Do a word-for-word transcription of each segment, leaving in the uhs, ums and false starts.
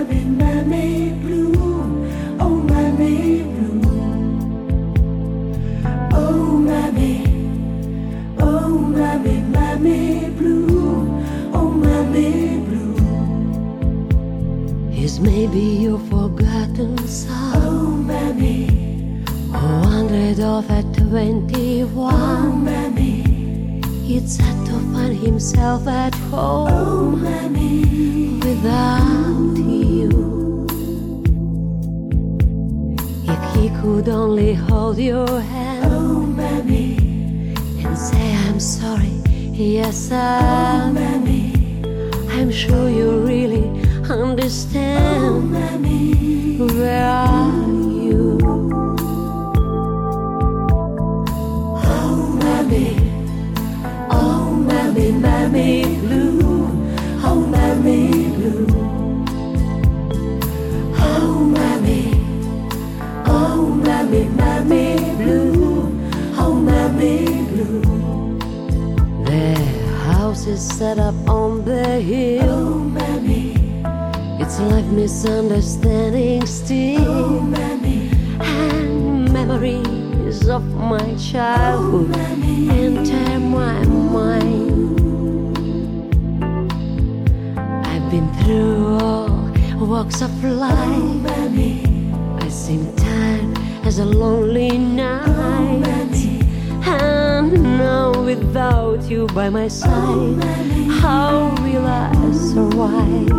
mommy, mommy blue. Oh, mommy blue. Oh, mommy. Oh, mommy, mommy blue. Oh, mommy blue. Is maybe your forgotten son, Oh, mommy. who wandered off at Oh, twenty-one. mommy. It's sad to find himself at Oh, home mommy. without you. If he could only hold your hand Oh, mommy. and say I'm sorry, yes Oh, I'm mommy. I'm sure you really Oh, understand. mommy. Where are you? Oh, mommy. Oh, mommy, mommy blue. Oh, mommy blue. Oh, mommy. Oh, mommy, mommy blue. Oh, mommy blue. Their house is set up on the hill. Oh, mommy. It's like misunderstanding Oh, still, mommy. and memories of my childhood enter my mind. I've been through all walks of life. Mommy. I seem tired as a lonely night, Mommy. and now without you by my side, how will I survive?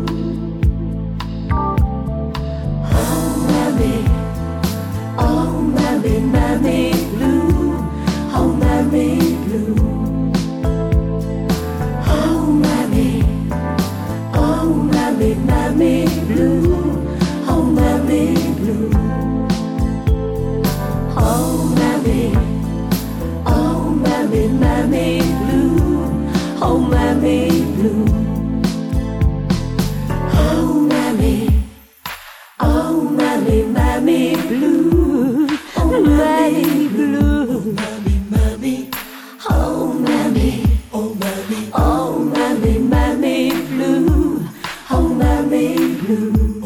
Oh, mommy. Oh, mommy, mommy blue. Oh, mommy blue. Oh, mommy. Oh, mommy, mommy blue. Oh, mommy blue. Oh, mommy. Oh, mommy, mommy blue. Oh, mommy blue. Oh, mommy. Oh, mommy, mommy blue. Oh, mommy blue. Mommy, mommy. Oh, mommy. Oh, mommy. Oh, mommy, mommy blue. Oh, mommy blue.